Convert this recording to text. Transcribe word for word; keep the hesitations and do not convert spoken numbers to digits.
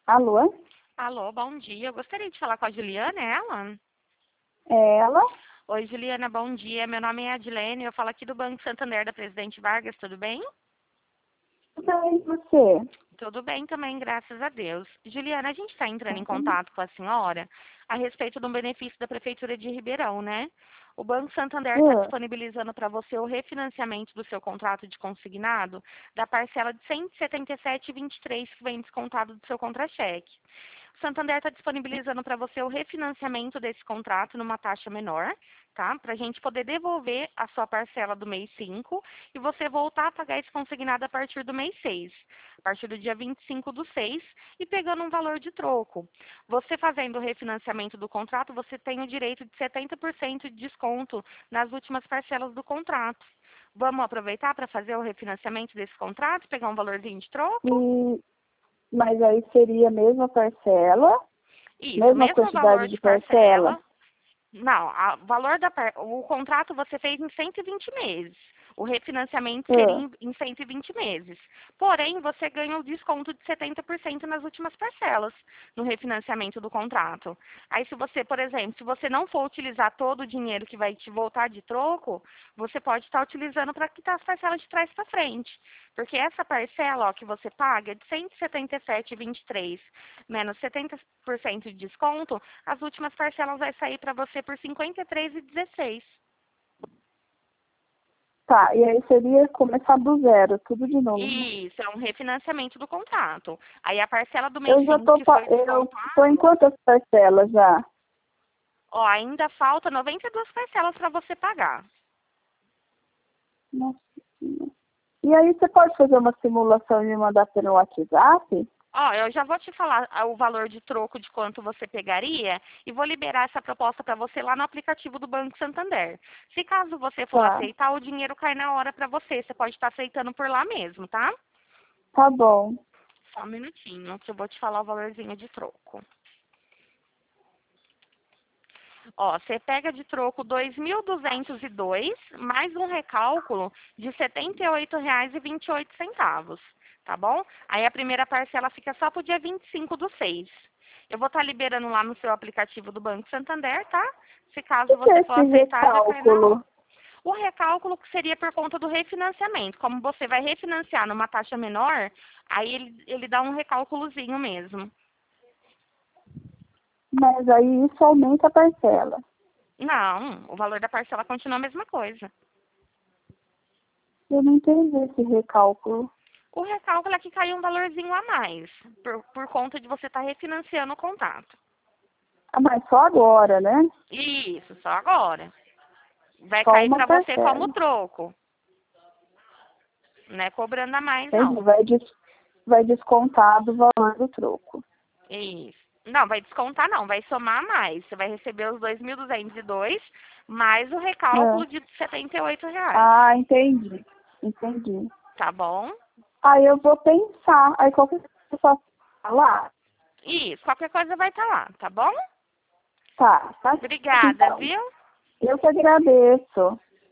Alô? Alô, bom dia. Eu gostaria de falar com a Juliana, é ela? É ela? Oi, Juliana, bom dia. Meu nome é Adilene, eu falo aqui do Banco Santander da Presidente Vargas, tudo bem? Tudo bem, e você? Tudo bem também, graças a Deus. Juliana, a gente está entrando em Uhum. contato com a senhora a respeito de um benefício da Prefeitura de Ribeirão, né? O Banco Santander está Ah, disponibilizando para você o refinanciamento do seu contrato de consignado da parcela de cento e setenta e sete vírgula vinte e três que vem descontado do seu contra-cheque. O Santander está disponibilizando para você o refinanciamento desse contrato numa taxa menor, tá? Para a gente poder devolver a sua parcela do mês cinco e você voltar a pagar esse consignado a partir do mês seis, a partir do dia vinte e cinco do seis e pegando um valor de troco. Você fazendo o refinanciamento do contrato, você tem o direito de setenta por cento de desconto nas últimas parcelas do contrato. Vamos aproveitar para fazer o refinanciamento desse contrato, pegar um valorzinho de troco? e, mas aí seria a mesma parcela, Isso, mesma mesmo valor quantidade de de parcela? parcela. Não, a- o valor da par- o contrato você fez em cento e vinte meses. O refinanciamento seria Ah, em, em cento e vinte meses. Porém, você ganha o desconto de setenta por cento nas últimas parcelas no refinanciamento do contrato. Aí, se você, por exemplo, se você não for utilizar todo o dinheiro que vai te voltar de troco, você pode estar utilizando para quitar as parcelas de trás para frente. Porque essa parcela ó, que você paga é de cento e setenta e sete vírgula vinte e três menos setenta por cento de desconto, as últimas parcelas vai sair para você por cinquenta e três vírgula dezesseis. tá, e aí seria começar do zero, tudo de novo. Isso, é um refinanciamento do contrato. Aí a parcela do mês Eu já cinco tô, que pa- foi eu tô em descontado, quantas parcelas já? ó, ainda falta noventa e duas parcelas para você pagar. Nossa Senhora. E aí você pode fazer uma simulação e me mandar pelo WhatsApp? Ó, eu já vou te falar ah, o valor de troco de quanto você pegaria e vou liberar essa proposta para você lá no aplicativo do Banco Santander. Se caso você for Tá, aceitar, o dinheiro cai na hora para você. Você pode estar aceitando por lá mesmo, tá? tá bom. Só um minutinho que eu vou te falar o valorzinho de troco. Ó, você pega de troco dois mil duzentos e dois mais um recálculo de setenta e oito reais e vinte e oito centavos, tá bom? Aí a primeira parcela fica só pro dia vinte e cinco do seis. Eu vou estar liberando lá no seu aplicativo do Banco Santander, tá? Se caso O que é você for esse aceitar, já cai na hora. recálculo? O recálculo que seria por conta do refinanciamento. Como você vai refinanciar numa taxa menor, aí ele, ele dá um recálculozinho mesmo. Mas aí isso aumenta a parcela. Não, o valor da parcela continua a mesma coisa. Eu não entendi esse recálculo. O recálculo é que caiu um valorzinho a mais, por, por conta de você estar refinanciando o contato. Ah, mas só agora, né? Isso, só agora. Vai Só cair uma para você como parcela. troco. Não é cobrando a mais, Entendi. não. Vai, des- vai descontar do valor do troco. Isso. Não, vai descontar não, vai somar mais. Você vai receber os dois mil duzentos e dois mais o É. recálculo de setenta e oito reais. Ah, entendi. Entendi. Tá bom? Aí eu vou pensar. Aí qualquer coisa eu posso falar? Isso, qualquer coisa vai estar lá, tá bom? Tá, tá certo Obrigada, então. viu? Eu que agradeço.